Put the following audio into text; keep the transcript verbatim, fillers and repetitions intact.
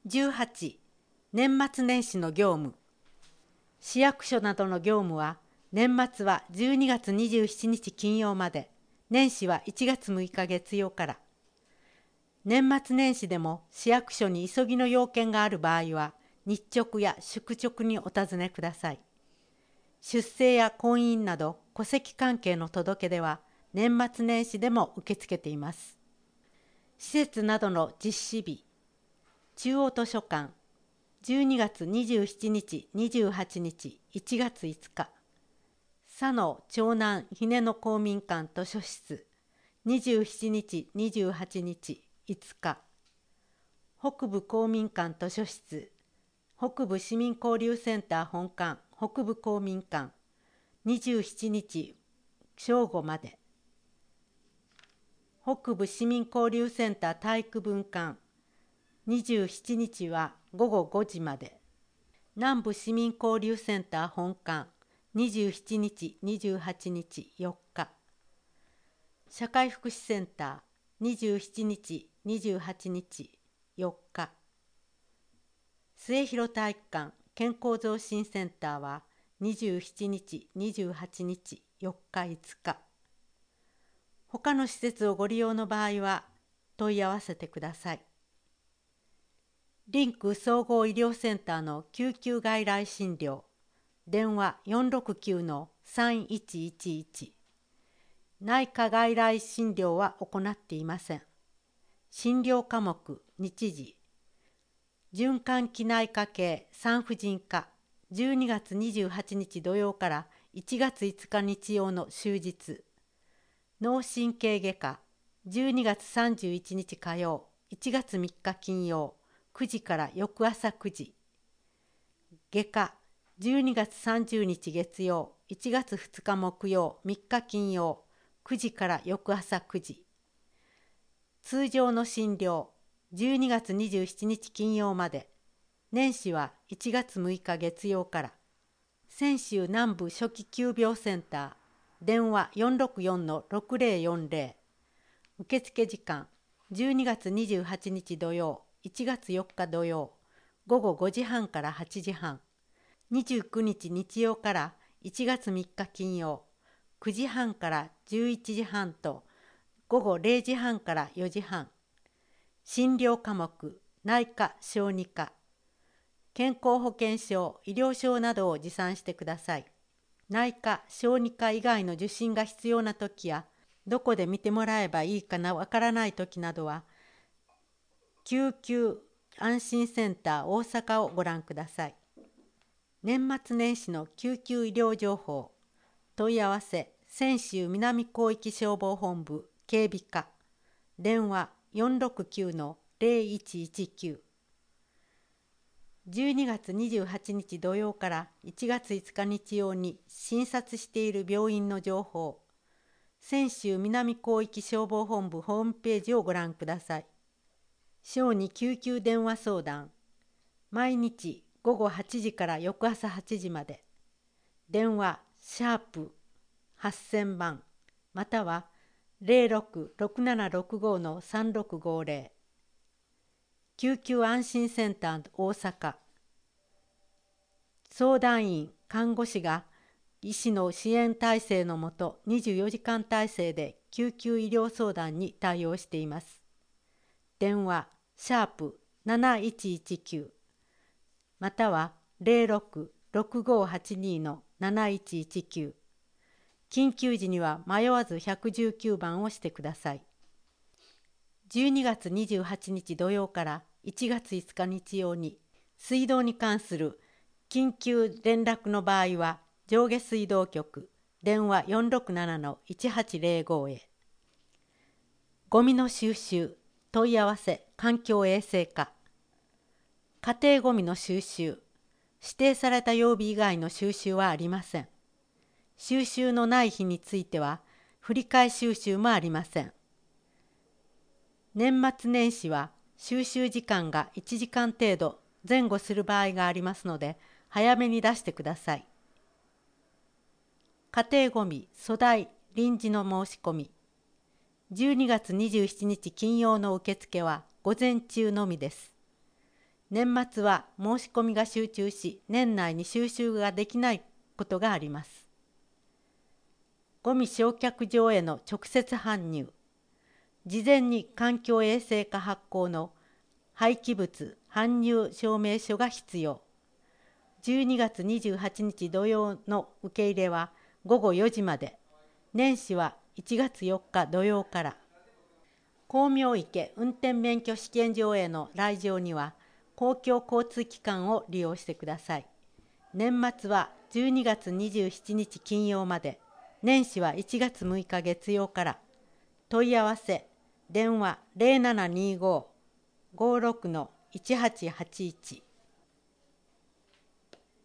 じゅうはち、年末年始の業務。市役所などの業務は、年末はじゅうにがつにじゅうしちにち金曜まで、年始はいちがつむいか月曜から。年末年始でも市役所に急ぎの要件がある場合は、日直や宿直にお尋ねください。出生や婚姻など戸籍関係の届け出は、年末年始でも受け付けています。施設などの実施日。中央図書館、じゅうにがつにじゅうしちにち、にじゅうはちにち、いちがついつか。佐野長南ひねの公民館図書室、にじゅうしちにち、にじゅうはちにち、いつか。北部公民館図書室、北部市民交流センター本館、北部公民館、にじゅうしちにち正午まで。北部市民交流センター体育分館、にじゅうしちにちはごごごじまで。南部市民交流センター本館、にじゅうしちにち、にじゅうはちにち、よっか。社会福祉センター、にじゅうしちにち、にじゅうはちにち、よっか。末広体育館健康増進センターは、にじゅうしちにち、にじゅうはちにち、よっか、いつか。他の施設をご利用の場合は、問い合わせてください。リンク総合医療センターの救急外来診療、電話 よんろくきゅう さんいちいちいち。内科外来診療は行っていません。診療科目、日時。循環器内科系産婦人科、じゅうにがつにじゅうはちにち土曜からいちがついつか日曜の終日。脳神経外科、じゅうにがつさんじゅういちにち火曜、いちがつみっか金曜、くじから翌朝くじ。外科、じゅうにがつさんじゅうにち月曜、いちがつふつか木曜、みっか金曜、くじから翌朝くじ。通常の診療、じゅうにがつにじゅうしちにち金曜まで。年始はいちがつむいか月曜から。泉州南部初期急病センター、電話 よんろくよん ろくぜろよんぜろ。受付時間、じゅうにがつにじゅうはちにち土曜、いちがつよっか土曜、ごごごじはんからはちじはん。にじゅうくにち日曜からいちがつみっか金曜、くじはんからじゅういちじはんとごごれいじはんからよじはん。診療科目、内科、小児科。健康保険証、医療証などを持参してください。内科、小児科以外の受診が必要なときや、どこで見てもらえばいいかなわからないときなどは、救急安心センター大阪をご覧ください。年末年始の救急医療情報。問い合わせ、泉州南広域消防本部警備課。電話 よんろくきゅう ぜろいちいちきゅう。じゅうにがつにじゅうはちにち土曜からいちがついつか日曜に診察している病院の情報。泉州南広域消防本部ホームページをご覧ください。小児救急電話相談。毎日ごごはちじから翌朝はちじまで。電話シャープはっせんばんまたは ゼロろく ろくななろくご さんろくごゼロ。救急安心センター大阪。相談員、看護師が医師の支援体制のもとにじゅうよじかん体制で救急医療相談に対応しています。電話シャープなないちいちきゅうまたは ゼロろく ろくごはちに なないちいちきゅう。緊急時には迷わずいちいちきゅうばんをしてください。じゅうにがつにじゅうはちにち土曜からいちがついつか日曜に水道に関する緊急連絡の場合は上下水道局電話 よんろくなな いちはちゼロご へ。ゴミの収集、問い合わせ、環境衛生課。家庭ゴミの収集、指定された曜日以外の収集はありません。収集のない日については、振り替え収集もありません。年末年始は収集時間がいちじかん程度前後する場合がありますので、早めに出してください。家庭ゴミ、粗大、臨時の申し込み。じゅうにがつにじゅうしちにち金曜の受付は午前中のみです。 年末は申し込みが集中し、年内に収集ができないことがあります。ゴミ焼却場への直接搬入。事前に環境衛生課発行の廃棄物搬入証明書が必要。じゅうにがつにじゅうはちにち土曜の受け入れはごごよじまで。年始はいちがつよっか土曜から。光明池運転免許試験場への来場には公共交通機関を利用してください。年末はじゅうにがつにじゅうしちにち金曜まで。年始はいちがつむいか月曜から。問い合わせ電話 ゼロななにーごーごーろくのいちはちはちいち